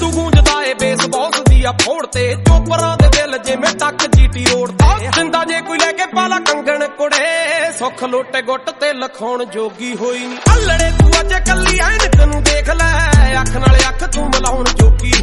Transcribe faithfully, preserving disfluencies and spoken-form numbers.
ਸਿੱਧੂ ਗੂੰਜਦਾ ਏ bass boss ਦੀ ਆ ਫੋੜ ਤੇ ਚੋਪਰਾਂ ਦੇ ਦਿਲ ਜਿਵੇਂ ਟੱਕ ਜੀਟੀ ਰੋਡ ਤੇ ਜਿੰਦਾ ਜੇ ਕੋਈ ਲੈ ਕੇ ਪਾਲਾ ਕੰਗਣ ਕੁੜੇ ਸੁੱਖ ਲੋਟੇ ਗੁੱਟ ਤੇ ਲਖਾਉਣ ਜੋਗੀ ਹੋਈ ਨੀ ਅਲੜੇ ਤੂੰ ਅੱਜ ਕੱਲੀ ਐਨਕ ਨੂੰ ਦੇਖ ਲੈ ਅੱਖ ਨਾਲ ਅੱਖ ਤੂੰ ਮਿਲਾਉਣ ਜੋਗੀ